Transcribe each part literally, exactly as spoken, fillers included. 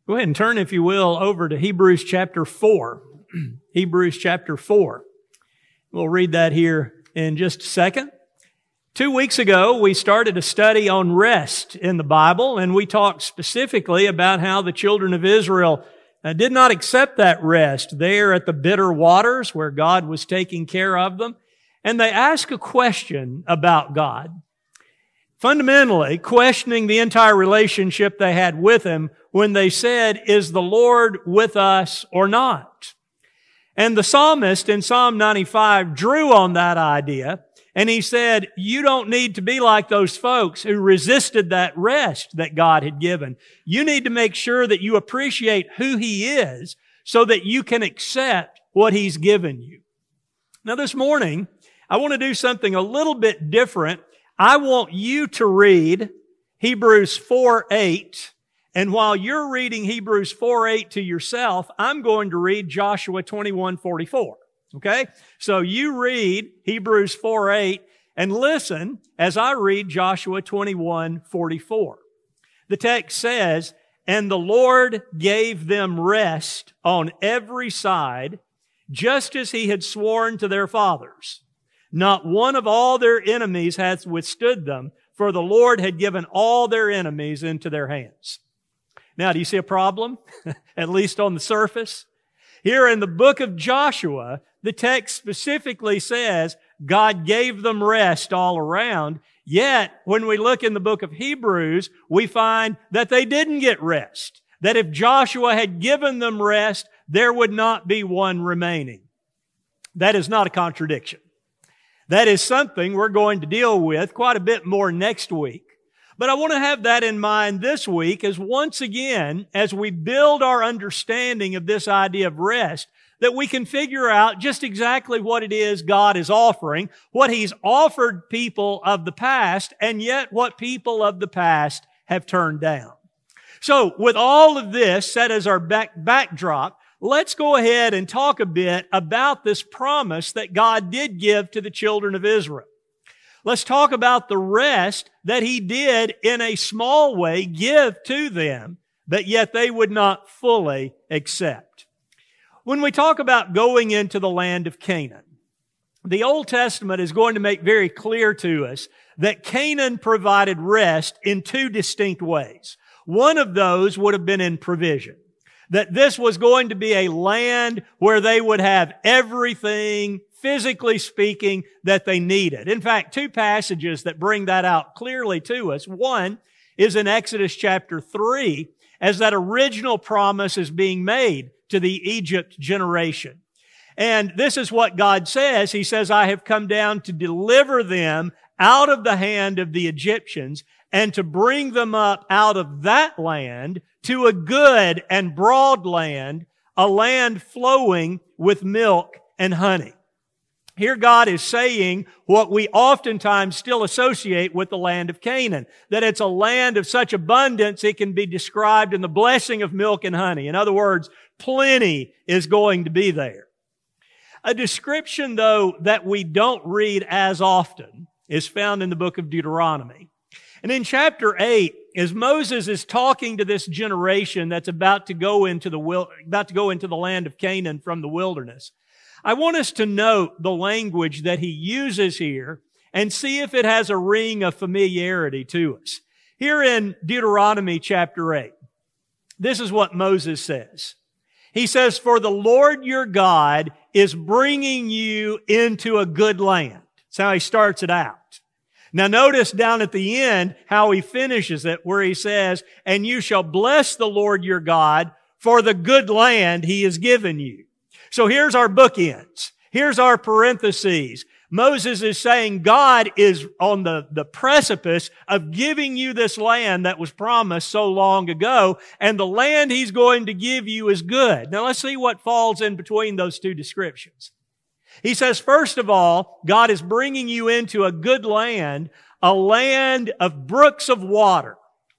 Go ahead and turn, if you will, over to Hebrews chapter four. Hebrews chapter four. We'll read that here in just a second. Two weeks ago, we started a study on rest in the Bible, and we talked specifically about how the children of Israel uh, did not accept that rest there at the bitter waters where God was taking care of them. And they asked a question about God. Fundamentally, questioning the entire relationship they had with Him when they said, "Is the Lord with us or not?" And the psalmist in Psalm ninety-five drew on that idea, and he said, you don't need to be like those folks who resisted that rest that God had given. You need to make sure that you appreciate who He is so that you can accept what He's given you. Now this morning, I want to do something a little bit different. I want you to read Hebrews four eight, and while you're reading Hebrews four eight to yourself, I'm going to read Joshua twenty-one forty-four. Okay? So you read Hebrews four eight and listen as I read Joshua twenty-one forty-four. The text says, "And the Lord gave them rest on every side, just as He had sworn to their fathers. Not one of all their enemies hath withstood them, for the Lord had given all their enemies into their hands." Now, do you see a problem? At least on the surface? Here in the book of Joshua, the text specifically says God gave them rest all around. Yet, when we look in the book of Hebrews, we find that they didn't get rest. That if Joshua had given them rest, there would not be one remaining. That is not a contradiction. That is something we're going to deal with quite a bit more next week. But I want to have that in mind this week as once again, as we build our understanding of this idea of rest, that we can figure out just exactly what it is God is offering, what He's offered people of the past, and yet what people of the past have turned down. So, with all of this set as our back, backdrop, let's go ahead and talk a bit about this promise that God did give to the children of Israel. Let's talk about the rest that He did in a small way give to them, but yet they would not fully accept. When we talk about going into the land of Canaan, the Old Testament is going to make very clear to us that Canaan provided rest in two distinct ways. One of those would have been in provision. That this was going to be a land where they would have everything, physically speaking, that they needed. In fact, two passages that bring that out clearly to us. One is in Exodus chapter three, as that original promise is being made to the Egypt generation. And this is what God says. He says, "I have come down to deliver them out of the hand of the Egyptians and to bring them up out of that land to a good and broad land, a land flowing with milk and honey." Here God is saying what we oftentimes still associate with the land of Canaan, that it's a land of such abundance it can be described in the blessing of milk and honey. In other words, plenty is going to be there. A description, though, that we don't read as often is found in the book of Deuteronomy. And in chapter eight, as Moses is talking to this generation that's about to go into the wil- about to go into the land of Canaan from the wilderness, I want us to note the language that he uses here and see if it has a ring of familiarity to us. Here in Deuteronomy chapter eight, this is what Moses says. He says, "For the Lord your God is bringing you into a good land." That's how he starts it out. Now notice down at the end how he finishes it, where he says, "And you shall bless the Lord your God for the good land He has given you." So here's our bookends. Here's our parentheses. Moses is saying God is on the, the precipice of giving you this land that was promised so long ago, and the land He's going to give you is good. Now let's see what falls in between those two descriptions. He says, first of all, God is bringing you into a good land, a land of brooks of water,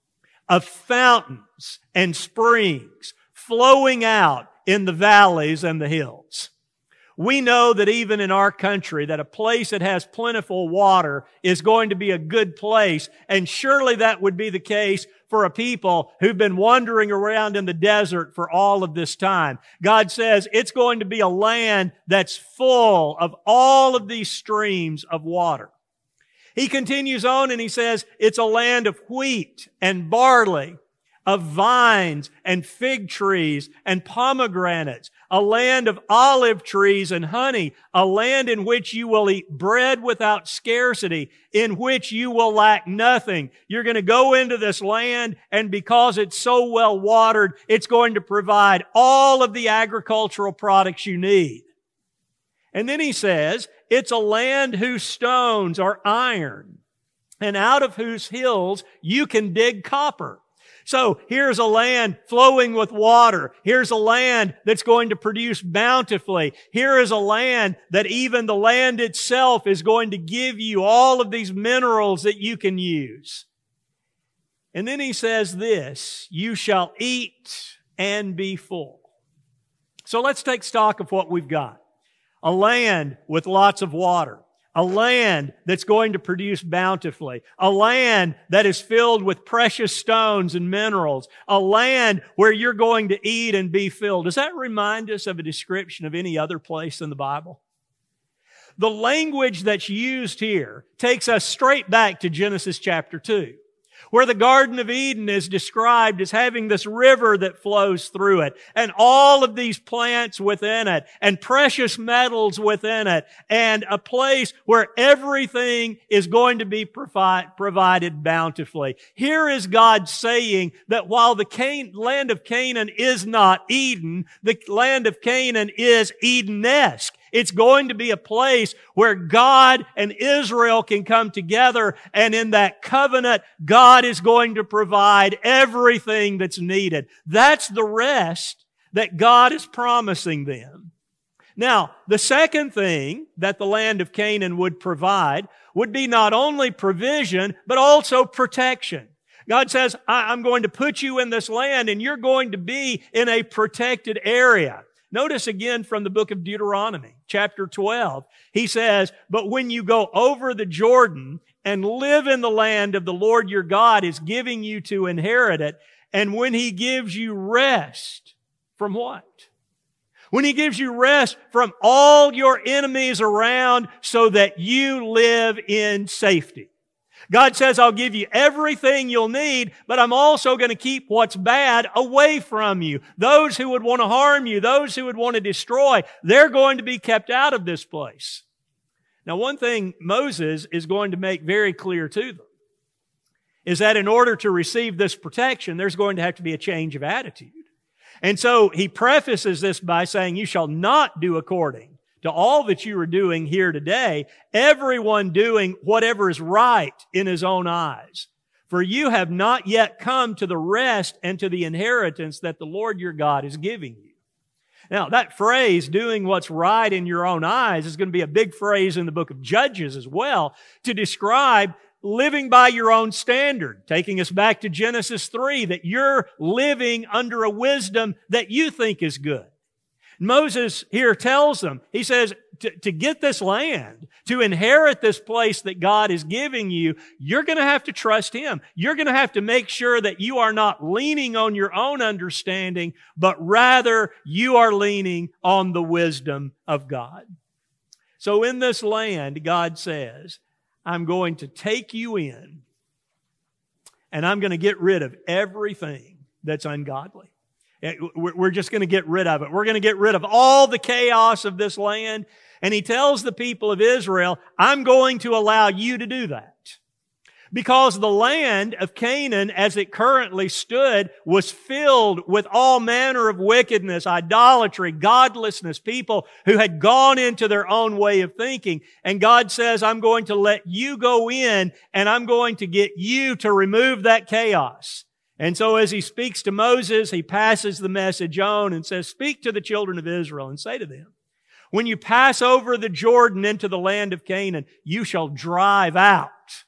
of fountains and springs flowing out in the valleys and the hills. We know that even in our country, that a place that has plentiful water is going to be a good place, and surely that would be the case for a people who've been wandering around in the desert for all of this time. God says it's going to be a land that's full of all of these streams of water. He continues on and he says it's a land of wheat and barley, of vines and fig trees and pomegranates, a land of olive trees and honey, a land in which you will eat bread without scarcity, in which you will lack nothing. You're going to go into this land, and because it's so well watered, it's going to provide all of the agricultural products you need. And then he says, it's a land whose stones are iron, and out of whose hills you can dig copper. So here's a land flowing with water. Here's a land that's going to produce bountifully. Here is a land that even the land itself is going to give you all of these minerals that you can use. And then he says this, you shall eat and be full. So let's take stock of what we've got. A land with lots of water. A land that's going to produce bountifully. A land that is filled with precious stones and minerals. A land where you're going to eat and be filled. Does that remind us of a description of any other place in the Bible? The language that's used here takes us straight back to Genesis chapter two, where the Garden of Eden is described as having this river that flows through it, and all of these plants within it, and precious metals within it, and a place where everything is going to be provi- provided bountifully. Here is God saying that while the Can- land of Canaan is not Eden, the land of Canaan is Eden-esque. It's going to be a place where God and Israel can come together, and in that covenant, God is going to provide everything that's needed. That's the rest that God is promising them. Now, the second thing that the land of Canaan would provide would be not only provision, but also protection. God says, I'm going to put you in this land, and you're going to be in a protected area. Notice again from the book of Deuteronomy, chapter twelve, he says, but when you go over the Jordan and live in the land of the Lord your God is giving you to inherit it, and when He gives you rest from what? When He gives you rest from all your enemies around so that you live in safety. God says, I'll give you everything you'll need, but I'm also going to keep what's bad away from you. Those who would want to harm you, those who would want to destroy, they're going to be kept out of this place. Now, one thing Moses is going to make very clear to them is that in order to receive this protection, there's going to have to be a change of attitude. And so he prefaces this by saying, you shall not do according to all that you are doing here today, everyone doing whatever is right in his own eyes. For you have not yet come to the rest and to the inheritance that the Lord your God is giving you. Now, that phrase, doing what's right in your own eyes, is going to be a big phrase in the book of Judges as well, to describe living by your own standard, taking us back to Genesis three, that you're living under a wisdom that you think is good. Moses here tells them, he says, to, to get this land, to inherit this place that God is giving you, you're going to have to trust Him. You're going to have to make sure that you are not leaning on your own understanding, but rather you are leaning on the wisdom of God. So in this land, God says, I'm going to take you in, and I'm going to get rid of everything that's ungodly. We're just going to get rid of it. We're going to get rid of all the chaos of this land. And He tells the people of Israel, I'm going to allow you to do that. Because the land of Canaan, as it currently stood, was filled with all manner of wickedness, idolatry, godlessness, people who had gone into their own way of thinking. And God says, I'm going to let you go in, and I'm going to get you to remove that chaos. And so as He speaks to Moses, He passes the message on and says, speak to the children of Israel and say to them, when you pass over the Jordan into the land of Canaan, you shall drive out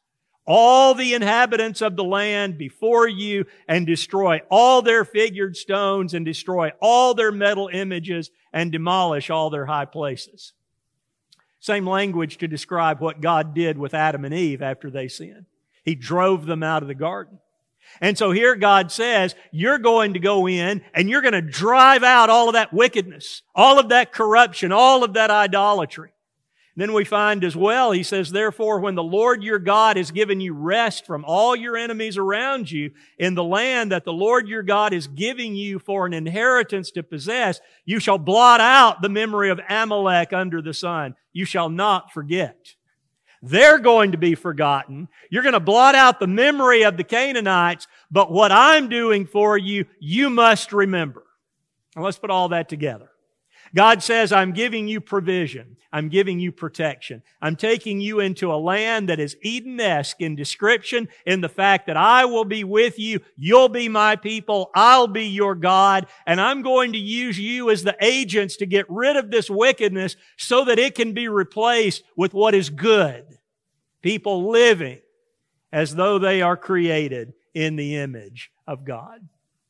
all the inhabitants of the land before you and destroy all their figured stones and destroy all their metal images and demolish all their high places. Same language to describe what God did with Adam and Eve after they sinned. He drove them out of the garden. And so here God says, you're going to go in and you're going to drive out all of that wickedness, all of that corruption, all of that idolatry. Then we find as well, He says, therefore, when the Lord your God has given you rest from all your enemies around you in the land that the Lord your God is giving you for an inheritance to possess, you shall blot out the memory of Amalek under the sun. You shall not forget. They're going to be forgotten. You're going to blot out the memory of the Canaanites, but what I'm doing for you, you must remember. Now let's put all that together. God says, I'm giving you provision. I'm giving you protection. I'm taking you into a land that is Eden-esque in description, in the fact that I will be with you, you'll be my people, I'll be your God, and I'm going to use you as the agents to get rid of this wickedness so that it can be replaced with what is good. People living as though they are created in the image of God.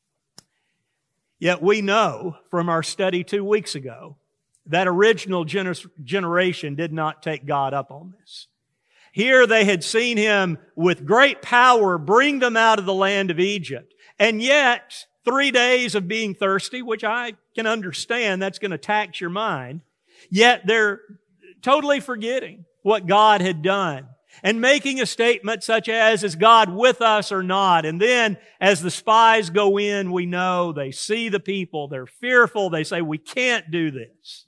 Yet we know from our study two weeks ago that original gener- generation did not take God up on this. Here they had seen Him with great power bring them out of the land of Egypt. And yet, three days of being thirsty, which I can understand, that's going to tax your mind. Yet they're totally forgetting what God had done. And making a statement such as, is God with us or not? And then, as the spies go in, we know they see the people, they're fearful, they say, we can't do this.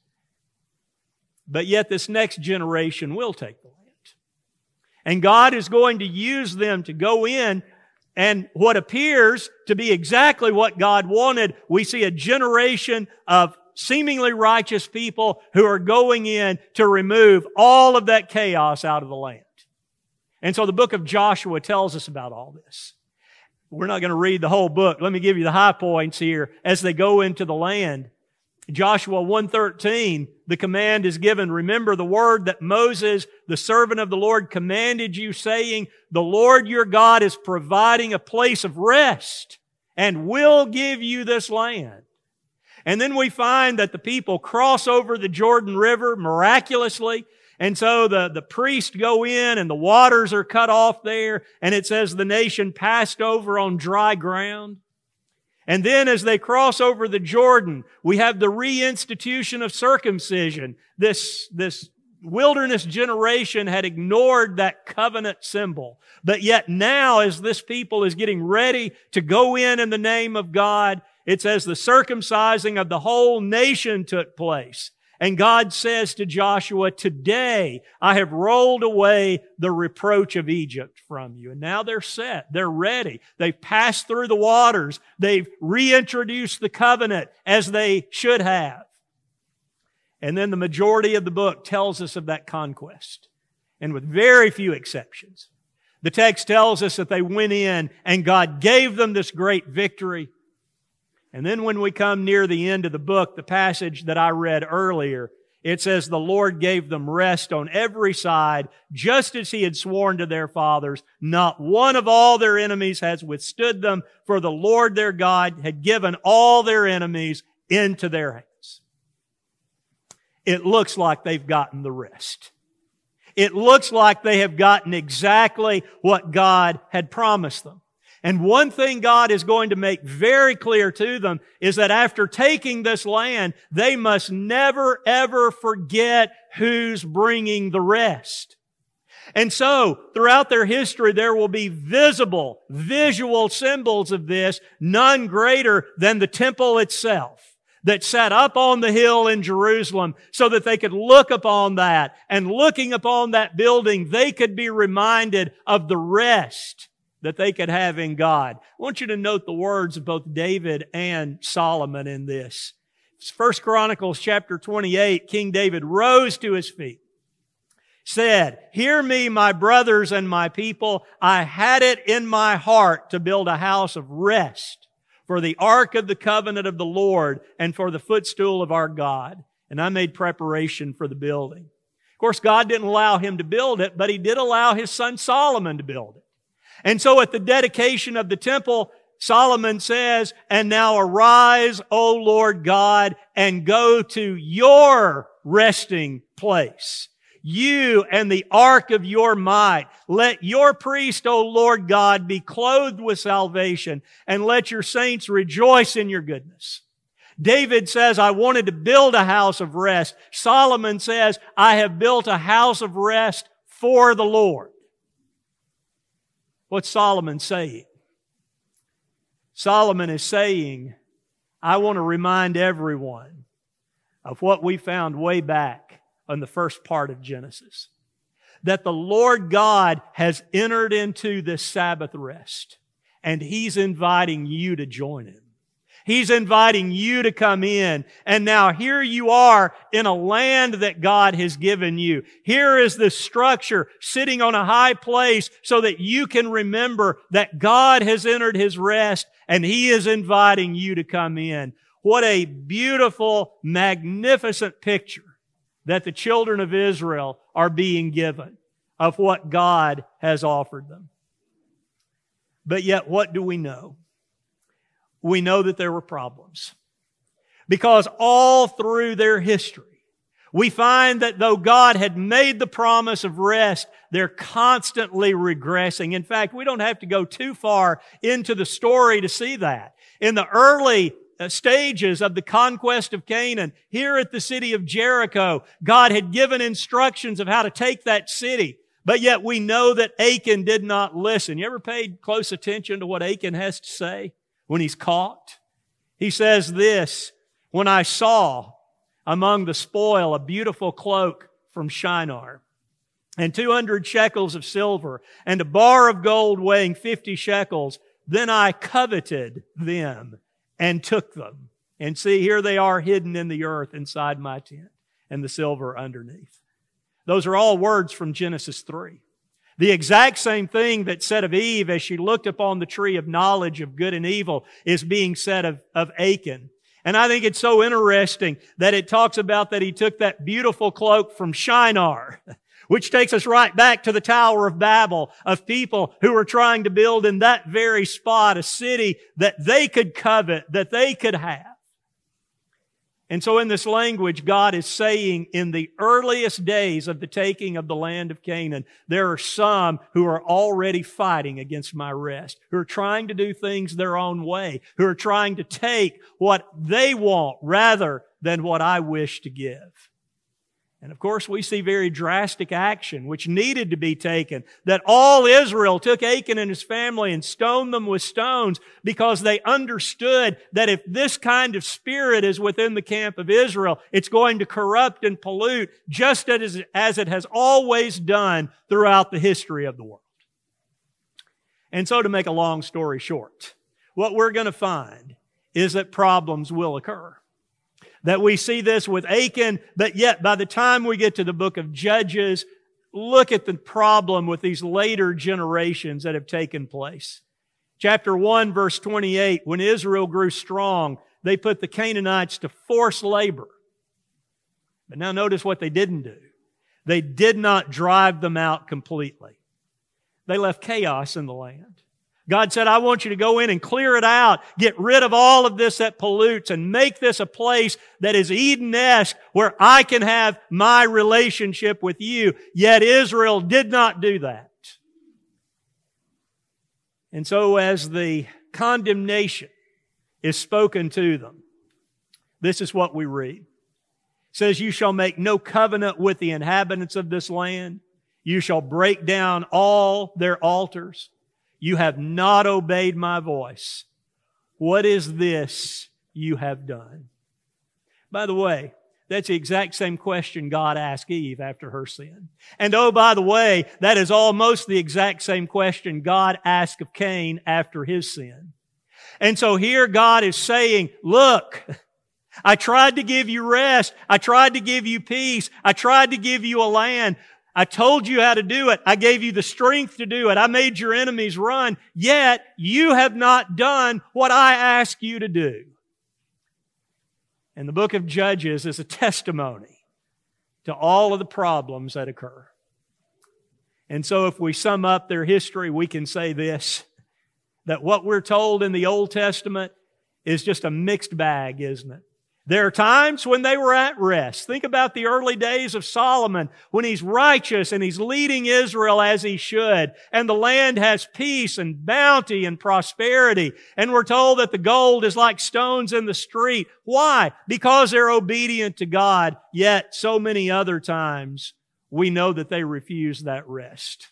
But yet this next generation will take the land. And God is going to use them to go in, and what appears to be exactly what God wanted, we see a generation of seemingly righteous people who are going in to remove all of that chaos out of the land. And so the book of Joshua tells us about all this. We're not going to read the whole book. Let me give you the high points here as they go into the land. Joshua one thirteen, the command is given, remember the word that Moses, the servant of the Lord, commanded you, saying, the Lord your God is providing a place of rest and will give you this land. And then we find that the people cross over the Jordan River miraculously. And so the, the priests go in and the waters are cut off there. And it says the nation passed over on dry ground. And then as they cross over the Jordan, we have the reinstitution of circumcision. This, this wilderness generation had ignored that covenant symbol. But yet now, as this people is getting ready to go in in the name of God, it says the circumcising of the whole nation took place. And God says to Joshua, today I have rolled away the reproach of Egypt from you. And now they're set. They're ready. They've passed through the waters. They've reintroduced the covenant as they should have. And then the majority of the book tells us of that conquest. And with very few exceptions. The text tells us that they went in and God gave them this great victory. And then when we come near the end of the book, the passage that I read earlier, it says the Lord gave them rest on every side, just as He had sworn to their fathers. Not one of all their enemies has withstood them, for the Lord their God had given all their enemies into their hands. It looks like they've gotten the rest. It looks like they have gotten exactly what God had promised them. And one thing God is going to make very clear to them is that after taking this land, they must never, ever forget who's bringing the rest. And so, throughout their history, there will be visible, visual symbols of this, none greater than the temple itself that sat up on the hill in Jerusalem so that they could look upon that. And looking upon that building, they could be reminded of the rest that they could have in God. I want you to note the words of both David and Solomon in this. First Chronicles chapter twenty-eight, King David rose to his feet, said, hear me, my brothers and my people. I had it in my heart to build a house of rest for the ark of the covenant of the Lord and for the footstool of our God. And I made preparation for the building. Of course, God didn't allow him to build it, but He did allow his son Solomon to build it. And so at the dedication of the temple, Solomon says, "And now arise, O Lord God, and go to your resting place, you and the ark of your might. Let your priest, O Lord God, be clothed with salvation, and let your saints rejoice in your goodness." David says, "I wanted to build a house of rest." Solomon says, "I have built a house of rest for the Lord." What's Solomon saying? Solomon is saying, I want to remind everyone of what we found way back on the first part of Genesis. That the Lord God has entered into this Sabbath rest, and He's inviting you to join Him. He's inviting you to come in. And now here you are in a land that God has given you. Here is this structure sitting on a high place so that you can remember that God has entered His rest and He is inviting you to come in. What a beautiful, magnificent picture that the children of Israel are being given of what God has offered them. But yet, what do we know? We know that there were problems. Because all through their history, we find that though God had made the promise of rest, they're constantly regressing. In fact, we don't have to go too far into the story to see that. In the early stages of the conquest of Canaan, here at the city of Jericho, God had given instructions of how to take that city. But yet we know that Achan did not listen. You ever paid close attention to what Achan has to say when he's caught? He says this, "When I saw among the spoil a beautiful cloak from Shinar, and two hundred shekels of silver, and a bar of gold weighing fifty shekels, then I coveted them and took them. And see, here they are hidden in the earth inside my tent, and the silver underneath." Those are all words from Genesis three. The exact same thing that's said of Eve as she looked upon the tree of knowledge of good and evil is being said of, of Achan. And I think it's so interesting that it talks about that he took that beautiful cloak from Shinar, which takes us right back to the Tower of Babel, of people who were trying to build in that very spot a city that they could covet, that they could have. And so in this language, God is saying in the earliest days of the taking of the land of Canaan, there are some who are already fighting against my rest, who are trying to do things their own way, who are trying to take what they want rather than what I wish to give. And of course, we see very drastic action which needed to be taken. That all Israel took Achan and his family and stoned them with stones because they understood that if this kind of spirit is within the camp of Israel, it's going to corrupt and pollute just as, as it has always done throughout the history of the world. And so to make a long story short, what we're going to find is that problems will occur. That we see this with Achan, but yet by the time we get to the book of Judges, look at the problem with these later generations that have taken place. Chapter one, verse twenty-eight, when Israel grew strong, they put the Canaanites to forced labor. But now notice what they didn't do. They did not drive them out completely. They left chaos in the land. God said, I want you to go in and clear it out, get rid of all of this that pollutes, and make this a place that is Eden-esque where I can have my relationship with you. Yet Israel did not do that. And so as the condemnation is spoken to them, this is what we read. It says, you shall make no covenant with the inhabitants of this land. You shall break down all their altars. You have not obeyed my voice. What is this you have done? By the way, that's the exact same question God asked Eve after her sin. And oh, by the way, that is almost the exact same question God asked of Cain after his sin. And so here God is saying, look, I tried to give you rest. I tried to give you peace. I tried to give you a land. I told you how to do it. I gave you the strength to do it. I made your enemies run. Yet you have not done what I asked you to do. And the book of Judges is a testimony to all of the problems that occur. And so if we sum up their history, we can say this, that what we're told in the Old Testament is just a mixed bag, isn't it? There are times when they were at rest. Think about the early days of Solomon when he's righteous and he's leading Israel as he should. And the land has peace and bounty and prosperity. And we're told that the gold is like stones in the street. Why? Because they're obedient to God. Yet so many other times we know that they refuse that rest.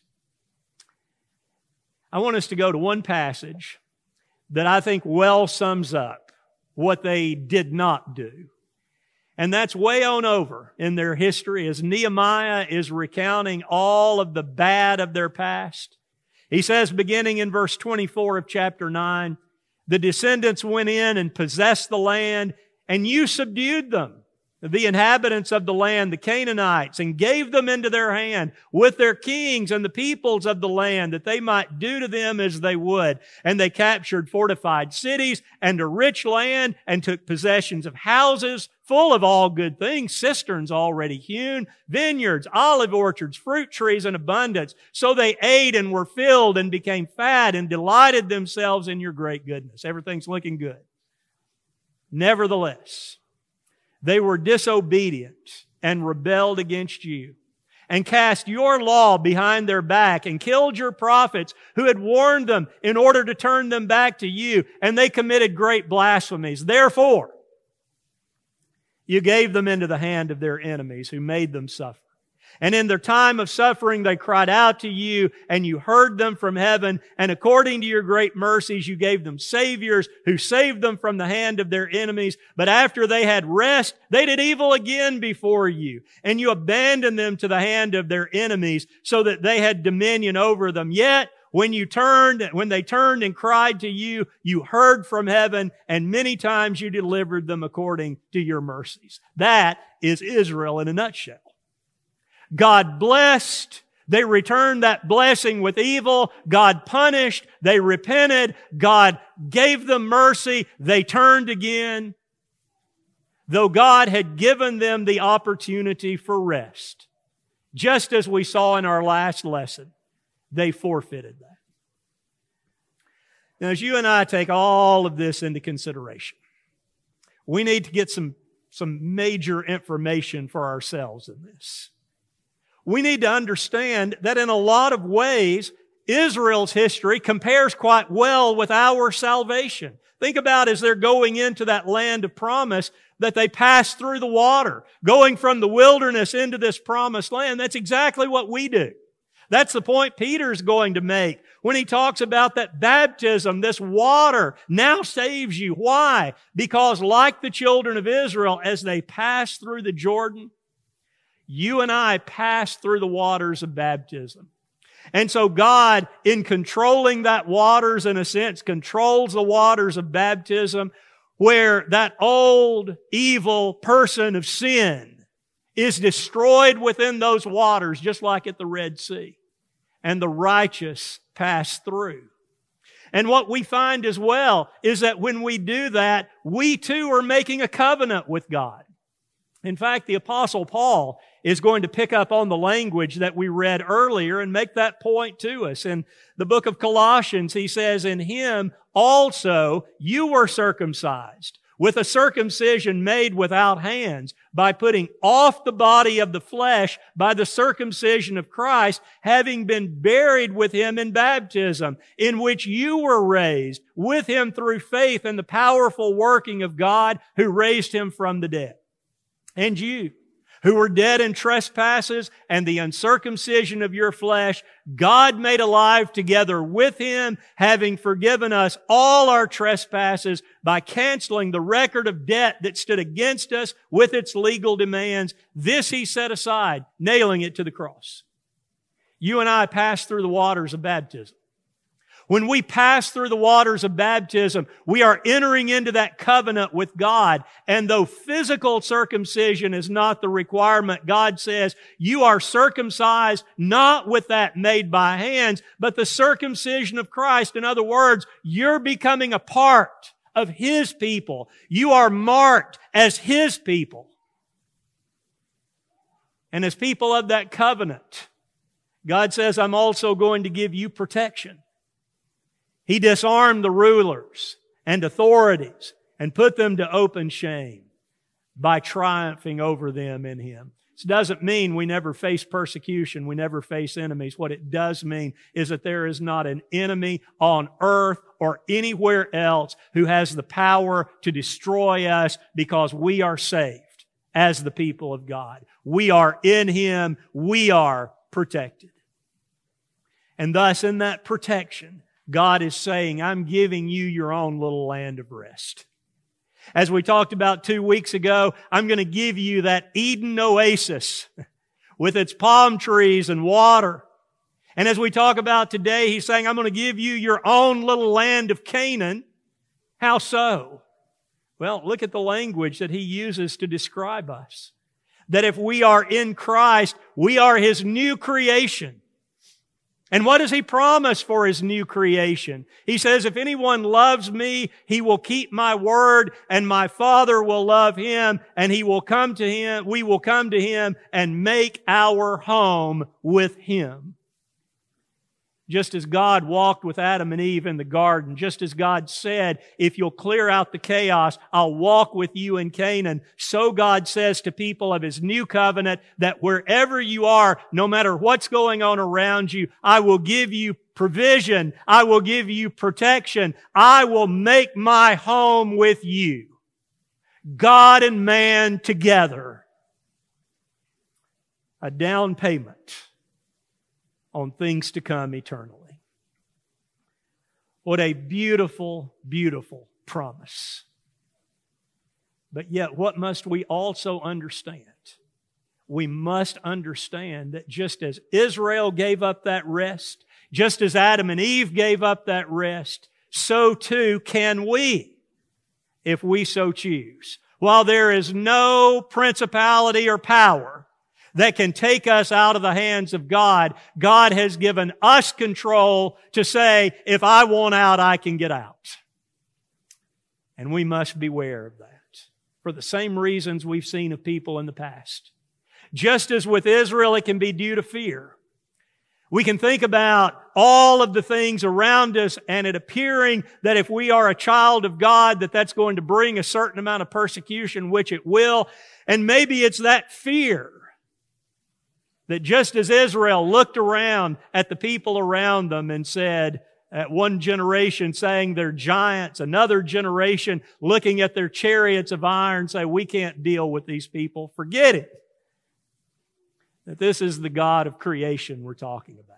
I want us to go to one passage that I think well sums up what they did not do. And that's way on over in their history as Nehemiah is recounting all of the bad of their past. He says, beginning in verse twenty-four of chapter nine, the descendants went in and possessed the land, and you subdued them, the inhabitants of the land, the Canaanites, and gave them into their hand with their kings and the peoples of the land, that they might do to them as they would. And they captured fortified cities and a rich land, and took possessions of houses full of all good things, cisterns already hewn, vineyards, olive orchards, fruit trees in abundance. So they ate and were filled and became fat and delighted themselves in your great goodness. Everything's looking good. Nevertheless, they were disobedient and rebelled against you, and cast your law behind their back, and killed your prophets who had warned them in order to turn them back to you, and they committed great blasphemies. Therefore, you gave them into the hand of their enemies, who made them suffer. And in their time of suffering, they cried out to you, and you heard them from heaven. And according to your great mercies, you gave them saviors who saved them from the hand of their enemies. But after they had rest, they did evil again before you. And you abandoned them to the hand of their enemies, so that they had dominion over them. Yet, when you turned, when they turned and cried to you, you heard from heaven, and many times you delivered them according to your mercies. That is Israel in a nutshell. God blessed, they returned that blessing with evil. God punished, they repented. God gave them mercy, they turned again. Though God had given them the opportunity for rest, just as we saw in our last lesson, they forfeited that. Now, as you and I take all of this into consideration, we need to get some, some major information for ourselves in this. We need to understand that in a lot of ways, Israel's history compares quite well with our salvation. Think about as they're going into that land of promise, that they pass through the water, going from the wilderness into this promised land. That's exactly what we do. That's the point Peter's going to make when he talks about that baptism, this water now saves you. Why? Because like the children of Israel, as they pass through the Jordan, you and I pass through the waters of baptism. And so God, in controlling that waters, in a sense, controls the waters of baptism, where that old, evil person of sin is destroyed within those waters, just like at the Red Sea. And the righteous pass through. And what we find as well is that when we do that, we too are making a covenant with God. In fact, the Apostle Paul is going to pick up on the language that we read earlier and make that point to us. In the book of Colossians, he says, in Him also you were circumcised, with a circumcision made without hands, by putting off the body of the flesh by the circumcision of Christ, having been buried with Him in baptism, in which you were raised with Him through faith in the powerful working of God who raised Him from the dead. And you, who were dead in trespasses and the uncircumcision of your flesh, God made alive together with Him, having forgiven us all our trespasses by canceling the record of debt that stood against us with its legal demands. This He set aside, nailing it to the cross. You and I pass through the waters of baptism. When we pass through the waters of baptism, we are entering into that covenant with God. And though physical circumcision is not the requirement, God says, you are circumcised not with that made by hands, but the circumcision of Christ. In other words, you're becoming a part of His people. You are marked as His people. And as people of that covenant, God says, I'm also going to give you protection. He disarmed the rulers and authorities and put them to open shame by triumphing over them in Him. This doesn't mean we never face persecution, we never face enemies. What it does mean is that there is not an enemy on earth or anywhere else who has the power to destroy us because we are saved as the people of God. We are in Him. We are protected. And thus, in that protection, God is saying, I'm giving you your own little land of rest. As we talked about two weeks ago, I'm going to give you that Eden oasis with its palm trees and water. And as we talk about today, He's saying, I'm going to give you your own little land of Canaan. How so? Well, look at the language that He uses to describe us. That if we are in Christ, we are His new creation. And what does He promise for His new creation? He says, if anyone loves me, he will keep my word, and my Father will love him, and he will come to him, we will come to him and make our home with him. Just as God walked with Adam and Eve in the garden, just as God said, if you'll clear out the chaos, I'll walk with you in Canaan. So God says to people of His new covenant that wherever you are, no matter what's going on around you, I will give you provision. I will give you protection. I will make my home with you. God and man together. A down payment on things to come eternally. What a beautiful, beautiful promise. But yet, what must we also understand? We must understand that just as Israel gave up that rest, just as Adam and Eve gave up that rest, so too can we, if we so choose. While there is no principality or power that can take us out of the hands of God, God has given us control to say, if I want out, I can get out. And we must beware of that for the same reasons we've seen of people in the past. Just as with Israel, it can be due to fear. We can think about all of the things around us and it appearing that if we are a child of God, that that's going to bring a certain amount of persecution, which it will. And maybe it's that fear that just as Israel looked around at the people around them and said, at one generation saying they're giants, another generation looking at their chariots of iron say, we can't deal with these people. Forget it. That this is the God of creation we're talking about.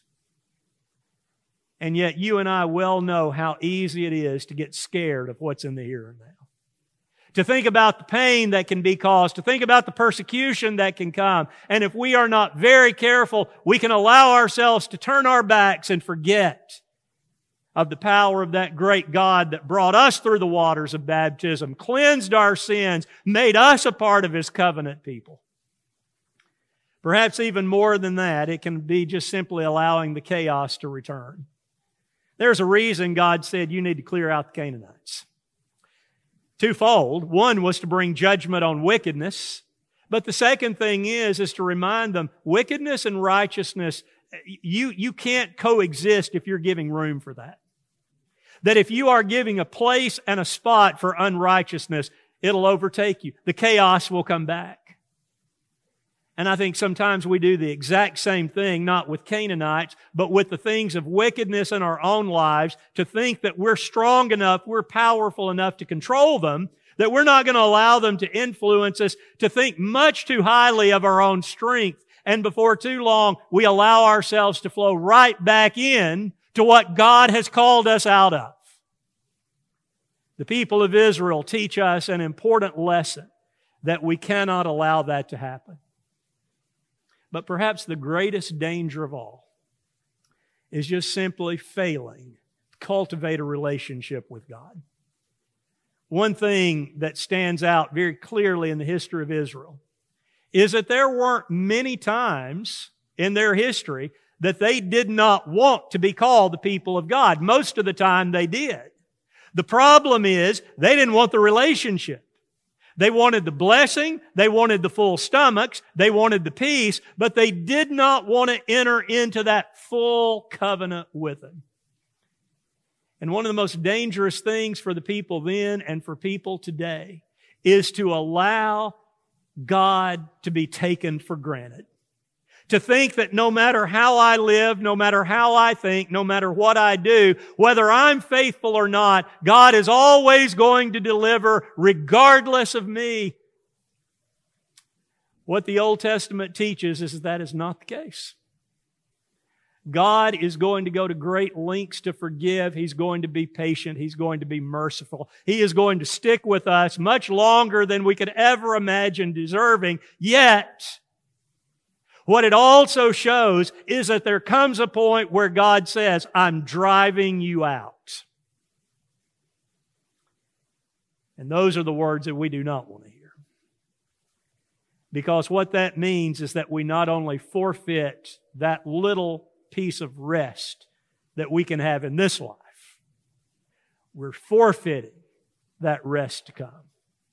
And yet you and I well know how easy it is to get scared of what's in the here and now. To think about the pain that can be caused, to think about the persecution that can come. And if we are not very careful, we can allow ourselves to turn our backs and forget of the power of that great God that brought us through the waters of baptism, cleansed our sins, made us a part of His covenant people. Perhaps even more than that, it can be just simply allowing the chaos to return. There's a reason God said you need to clear out the Canaanites. Twofold. One was to bring judgment on wickedness. But the second thing is, is to remind them, wickedness and righteousness, you, you can't coexist if you're giving room for that. That if you are giving a place and a spot for unrighteousness, it'll overtake you. The chaos will come back. And I think sometimes we do the exact same thing, not with Canaanites, but with the things of wickedness in our own lives, to think that we're strong enough, we're powerful enough to control them, that we're not going to allow them to influence us, to think much too highly of our own strength. And before too long, we allow ourselves to flow right back in to what God has called us out of. The people of Israel teach us an important lesson that we cannot allow that to happen. But perhaps the greatest danger of all is just simply failing to cultivate a relationship with God. One thing that stands out very clearly in the history of Israel is that there weren't many times in their history that they did not want to be called the people of God. Most of the time they did. The problem is they didn't want the relationship. They wanted the blessing, they wanted the full stomachs, they wanted the peace, but they did not want to enter into that full covenant with Him. And one of the most dangerous things for the people then and for people today is to allow God to be taken for granted. To think that no matter how I live, no matter how I think, no matter what I do, whether I'm faithful or not, God is always going to deliver regardless of me. What the Old Testament teaches is that that is not the case. God is going to go to great lengths to forgive. He's going to be patient. He's going to be merciful. He is going to stick with us much longer than we could ever imagine deserving. Yet, what it also shows is that there comes a point where God says, I'm driving you out. And those are the words that we do not want to hear. Because what that means is that we not only forfeit that little piece of rest that we can have in this life, we're forfeiting that rest to come.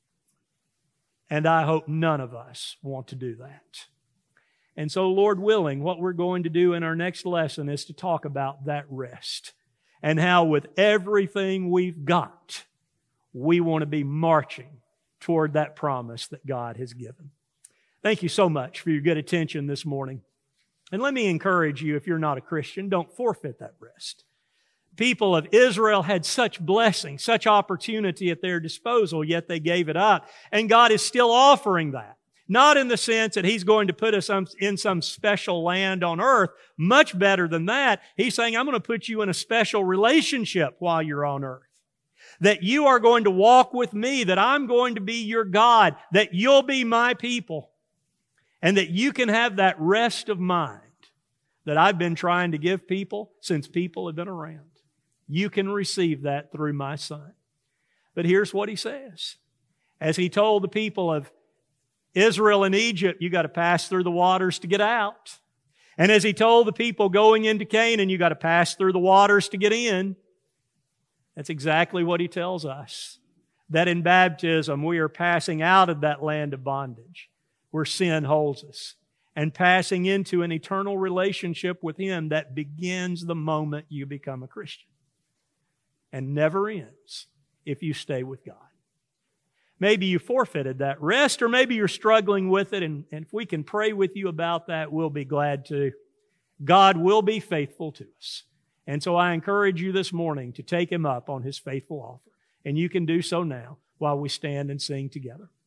And I hope none of us want to do that. And so, Lord willing, what we're going to do in our next lesson is to talk about that rest and how with everything we've got, we want to be marching toward that promise that God has given. Thank you so much for your good attention this morning. And let me encourage you, if you're not a Christian, don't forfeit that rest. People of Israel had such blessing, such opportunity at their disposal, yet they gave it up. And God is still offering that. Not in the sense that He's going to put us in some special land on earth. Much better than that. He's saying, I'm going to put you in a special relationship while you're on earth. That you are going to walk with me, that I'm going to be your God, that you'll be my people, and that you can have that rest of mind that I've been trying to give people since people have been around. You can receive that through my Son. But here's what He says. As He told the people of Israel and Egypt, you got to pass through the waters to get out. And as He told the people going into Canaan, you got to pass through the waters to get in. That's exactly what He tells us. That in baptism, we are passing out of that land of bondage where sin holds us and passing into an eternal relationship with Him that begins the moment you become a Christian and never ends if you stay with God. Maybe you forfeited that rest, or maybe you're struggling with it, and, and if we can pray with you about that, we'll be glad to. God will be faithful to us. And so I encourage you this morning to take Him up on His faithful offer. And you can do so now while we stand and sing together.